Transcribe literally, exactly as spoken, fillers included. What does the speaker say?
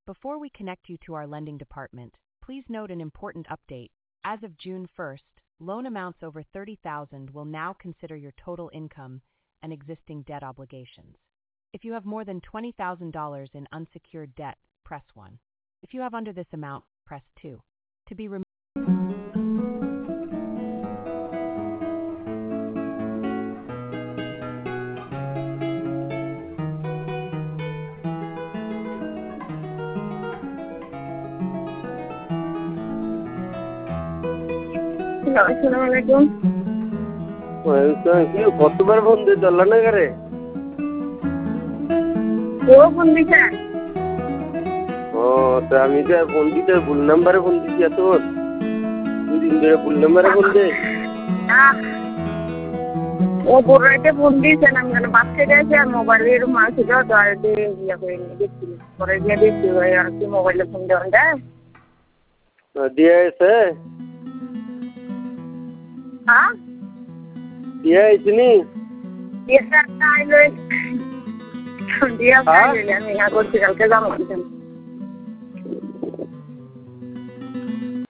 Before we connect you to our lending department, please note an important update. As of June first, loan amounts over thirty thousand dollars will now consider your total income and existing debt obligations. If you have more than twenty thousand dollars in unsecured debt, press one. If you have under this amount, press two. To be removed. Assalamualaikum. কি কতবার phone দিয়ে চলল না করে ও phone দিছে ও তো আমি তো ফোন দিতে ভুল নাম্বারে ফোন দিছি এত দুই দিন ধরে ভুল নাম্বারে ফোন দে ও বড়াইতে ফোন দিছে না মানে বাচ্চা গেছে আর মোবাইলের মাছ ছিল তো আর ইয়া করে নিয়ে দেখছি পরে গিয়ে দেখছি ওই আর কি মোবাইলে ফোন দেওয়া যায় দিয়ে এসে হ্যাঁ দিয়ে আইসনি দিয়ে স্যার তাইলে দিয়া পাইলে আমি আগর থেকে কালকে যাবো